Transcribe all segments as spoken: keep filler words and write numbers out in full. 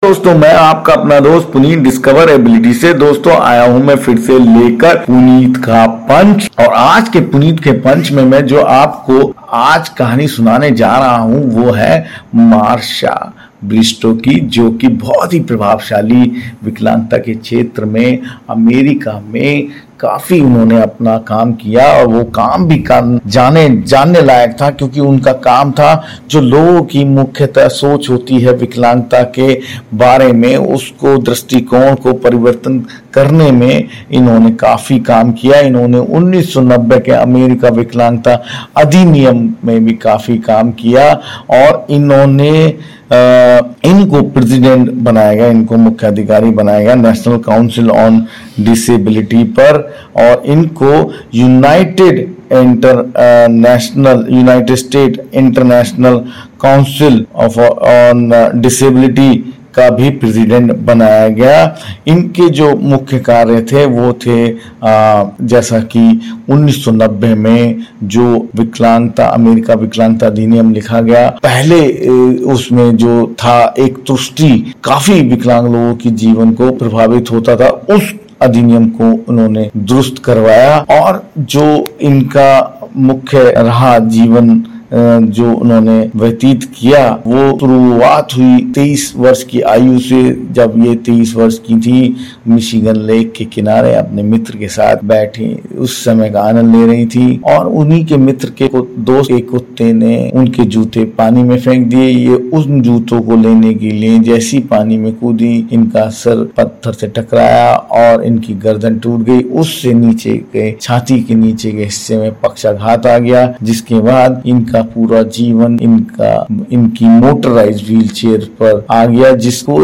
दोस्तों, मैं आपका अपना दोस्त पुनीत डिस्कवर एबिलिटी से दोस्तों आया हूं मैं फिर से लेकर पुनीत का पंच। और आज के पुनीत के पंच में मैं जो आपको आज कहानी सुनाने जा रहा हूं वो है मार्शा ब्रिस्टो की, जो कि बहुत ही प्रभावशाली विकलांगता के क्षेत्र में अमेरिका में काफी उन्होंने अपना काम किया। और वो काम भी काम जाने जानने लायक था, क्योंकि उनका काम था जो लोगों की मुख्यतः सोच होती है विकलांगता के बारे में, उसको दृष्टिकोण को परिवर्तन करने में इन्होंने काफी काम किया। इन्होंने उन्नीस सौ नब्बे के अमेरिका विकलांगता अधिनियम में भी काफी काम किया और इन्होंने आ, इनको प्रेसिडेंट बनाया गया, इनको मुख्य अधिकारी बनाया गया नेशनल काउंसिल ऑन डिसेबिलिटी पर। और इनको united international united state international council of on disability का भी प्रेसिडेंट बनाया गया। इनके जो मुख्य कार्य थे वो थे आ, जैसा कि उन्नीस सौ नब्बे में जो विकलांगता अमेरिका विकलांगता अधिनियम लिखा गया, पहले उसमें जो था एक तुष्टि काफी विकलांग लोगों की जीवन को प्रभावित होता था, उस अधिनियम को उन्होंने दुरुस्त करवाया। और जो इनका मुख्य रहा जीवन जो उन्होंने व्यतीत किया, वो शुरुआत हुई तेईस वर्ष की आयु से। जब ये तेईस वर्ष की थी, मिशिगन लेक के किनारे अपने मित्र के साथ बैठी उस समय का आनंद ले रही थी और उन्हीं के मित्र के दोस्त के कुत्ते ने उनके जूते पानी में फेंक दिए। ये उन जूतों को लेने के लिए जैसी पानी में कूदी, इनका सर पत्थर से टकराया और इनकी गर्दन टूट गई। उससे नीचे के छाती के नीचे के हिस्से में पक्षाघात आ गया, जिसके बाद इनका पूरा जीवन इनका इनकी मोटराइज व्हील चेयर पर आ गया, जिसको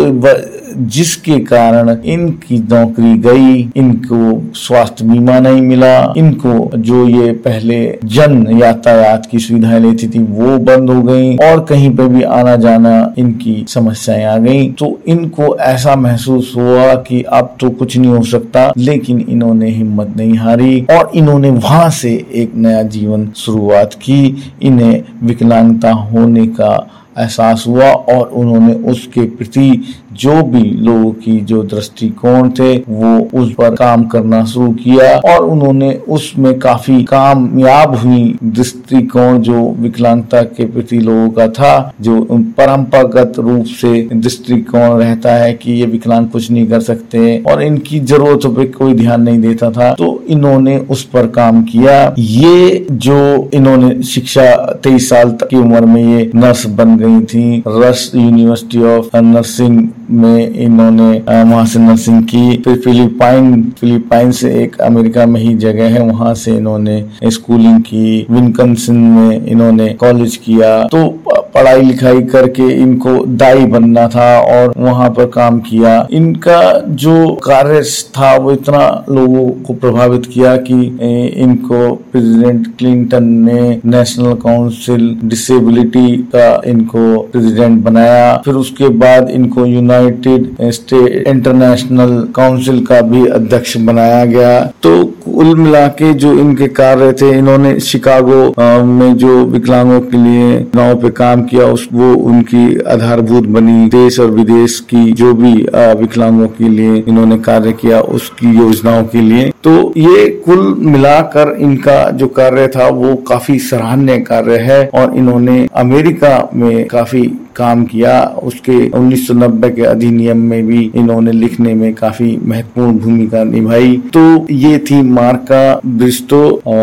जिसके कारण इनकी नौकरी गई, इनको स्वास्थ्य बीमा नहीं मिला, इनको जो ये पहले जन यातायात की सुविधाएं लेती थी वो बंद हो गई और कहीं पे भी आना जाना इनकी समस्याएं आ गई। तो इनको ऐसा महसूस हुआ कि अब तो कुछ नहीं हो सकता, लेकिन इन्होंने हिम्मत नहीं हारी और इन्होंने वहां से एक नया जीवन शुरुआत की। इन्हें विकलांगता होने का एहसास हुआ और उन्होंने उसके प्रति जो भी लोगों की जो दृष्टिकोण थे वो उस पर काम करना शुरू किया और उन्होंने उसमें काफी कामयाब हुई। दृष्टिकोण जो विकलांगता के प्रति लोगों का था, जो परंपरागत रूप से दृष्टिकोण रहता है कि ये विकलांग कुछ नहीं कर सकते और इनकी जरूरतों पे कोई ध्यान नहीं देता था, तो इन्होंने उस पर काम किया। ये जो इन्होंने शिक्षा तेईस साल तक की उम्र में ये नर्स बन गई थी। रश यूनिवर्सिटी ऑफ नर्सिंग में इन्होंने वहां से नर्सिंग की। फिर फिलिपाइन फिलिपाइन से एक अमेरिका में ही जगह है, वहां से इन्होंने स्कूलिंग की। विस्कॉन्सिन में इन्होंने कॉलेज किया। तो पढ़ाई लिखाई करके इनको दाई बनना था और वहां पर काम किया। इनका जो कार्य था वो इतना लोगों को प्रभावित किया कि इनको प्रेसिडेंट क्लिंटन ने नेशनल काउंसिल डिसेबिलिटी का इनको प्रेसिडेंट बनाया। फिर उसके बाद इनको यूनाइटेड स्टेट इंटरनेशनल काउंसिल का भी अध्यक्ष बनाया गया। तो कुल मिला के जो इनके कार्य थे, इन्होंने शिकागो में जो विकलांगों के लिए नाव पे काम किया, उस वो उनकी आधारभूत बनी। देश और विदेश की जो भी विकलांगों के लिए इन्होंने कार्य किया, उसकी योजनाओं के लिए। तो ये कुल मिलाकर इनका जो कार्य था वो काफी सराहनीय कार्य है और इन्होंने अमेरिका में काफी काम किया। उसके उन्नीस सौ नब्बे के अधिनियम में भी इन्होंने लिखने में काफी महत्वपूर्ण भूमिका निभाई। तो ये थी मार्शा ब्रिस्टो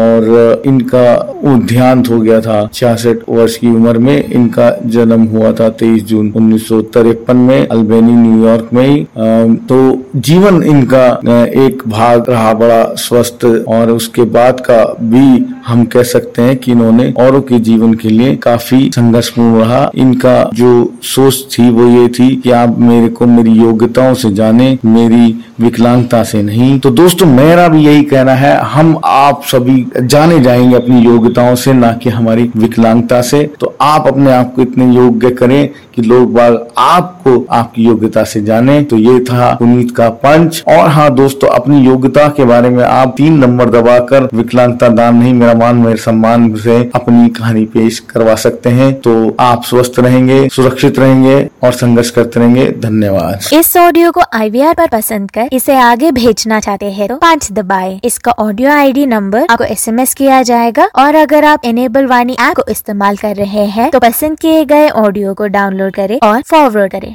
और इनका देहांत हो गया था छियासठ वर्ष की उम्र में। इनका जन्म हुआ था तेईस जून उन्नीस सौ तिरपन में अल्बेनी न्यूयॉर्क में ही। तो जीवन इनका एक भाग रहा बड़ा स्वस्थ, और उसके बाद का भी हम कह सकते हैं कि इन्होंने औरों के जीवन के लिए काफी संघर्षपूर्ण रहा। इनका जो सोच थी वो ये थी कि आप मेरे को मेरी योग्यताओं से जाने, मेरी विकलांगता से नहीं। तो दोस्तों, मेरा भी यही कहना है, हम आप सभी जाने जाएंगे अपनी योग्यताओं से, ना कि हमारी विकलांगता से। तो आप अपने आप को इतने योग्य करें कि लोग बाग आपको आपकी योग्यता से जाने। तो ये था पुनीत का पंच। और हाँ दोस्तों, अपनी योग्यता के बारे बारे में आप तीन नंबर दबाकर विकलांगता दान नहीं मेरा मान मेरे सम्मान से अपनी कहानी पेश करवा सकते हैं। तो आप स्वस्थ रहेंगे, सुरक्षित रहेंगे और संघर्ष करते रहेंगे। धन्यवाद। इस ऑडियो को आई वी आर पर पसंद कर इसे आगे भेजना चाहते हैं तो पाँच दबाएं। इसका ऑडियो आई डी नंबर आपको एस एम एस किया जाएगा और अगर आप एनेबल वाणी ऐप को इस्तेमाल कर रहे हैं तो पसंद किए गए ऑडियो को डाउनलोड करें और फॉरवर्ड करें।